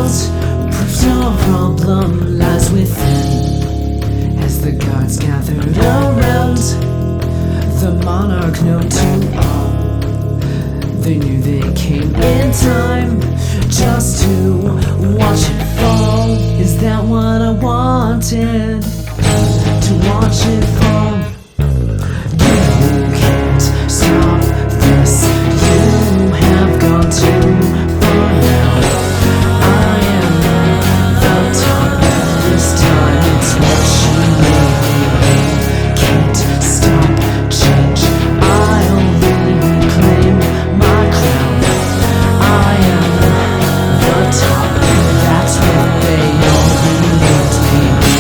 world proves your problem lies within. As the guards gathered around the monarch known to all, they knew they came in time just to watch it fall. Is that what I wanted? To watch it fall. You can't stop this. You have gone too far now. I am the top. This time it's what she made. Can't stop change. I'll reclaim my crown. I am the top. That's what they all believed me.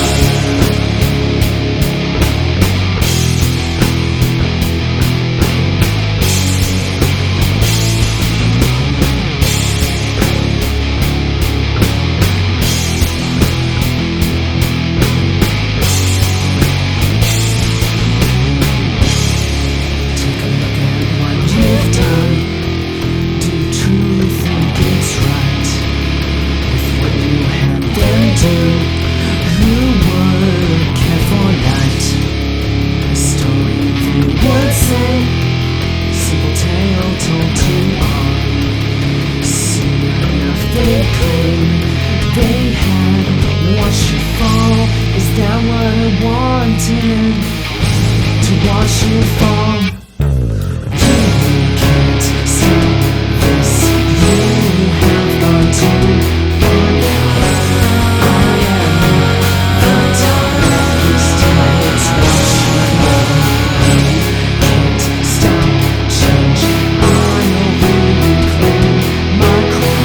They had watched you fall. Is that what I wanted? To watch you fall. You can't stop this. You have gone too far now. I am the top. This time it's what you made. Can't stop change. I'll reclaim my crown.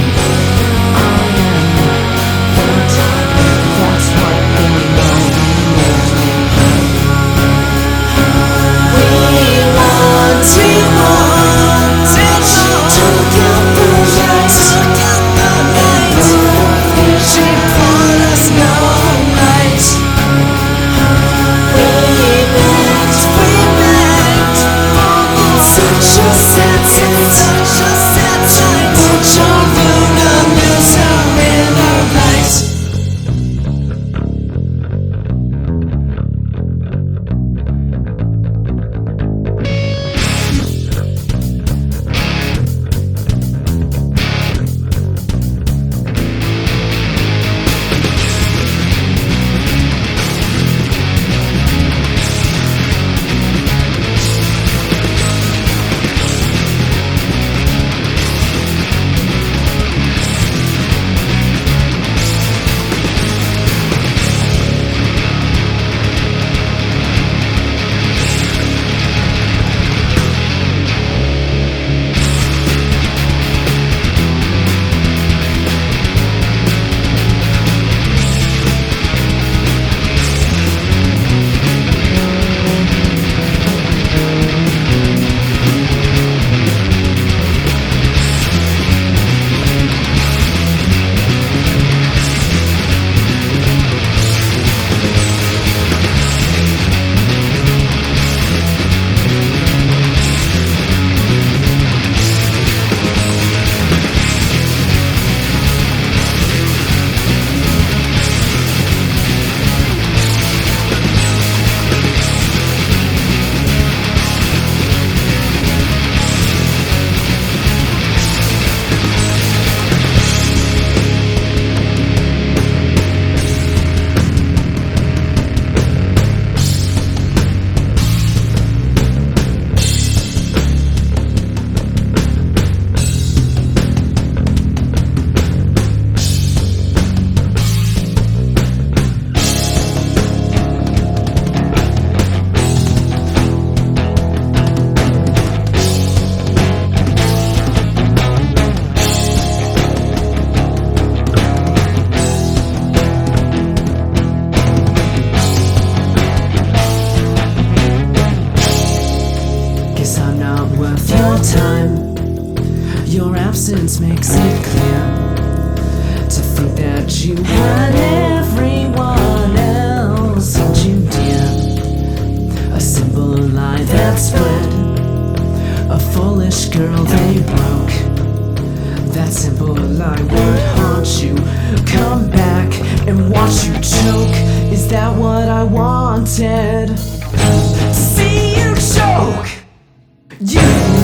Your absence makes it clear to think that you had everyone else and you dear. A simple lie that spread, a foolish girl they broke. That simple lie would harm want you come back and watch you choke. Is that what I wanted? To see you choke. You